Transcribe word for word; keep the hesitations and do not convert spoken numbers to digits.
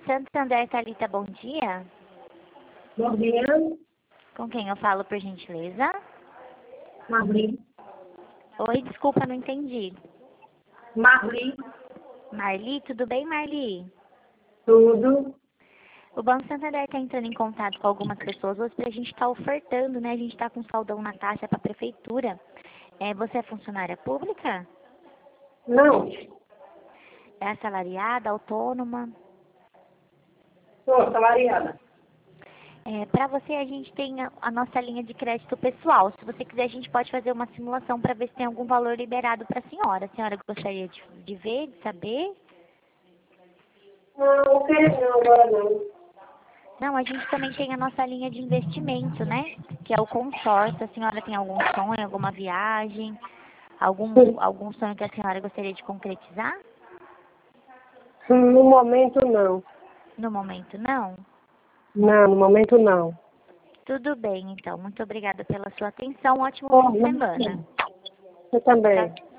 Santander, Thalita, bom dia. Bom dia, Com quem eu falo, por gentileza? Marli. Oi, desculpa, não entendi. Marli, Marli, tudo bem, Marli? tudo. O Banco Santander está entrando em contato com algumas pessoas hoje para a gente estar ofertando, né? A gente está com saldão na caixa para a prefeitura. É, você é funcionária pública? Não, É assalariada, autônoma? sou salariada. É, para você, a gente tem a, a nossa linha de crédito pessoal. Se você quiser, a gente pode fazer uma simulação para ver se tem algum valor liberado para a senhora. A senhora gostaria de, de ver, de saber? Não, não quero não, agora não. Não, a gente também tem a nossa linha de investimento, né? Que é o consórcio. A senhora tem algum sonho, alguma viagem, algum, algum sonho que a senhora gostaria de concretizar? No momento não. No momento, não? Não, no momento não. Tudo bem, então. Muito obrigada pela sua atenção. Um ótimo Oh, fim de não. semana. Eu também. Tchau,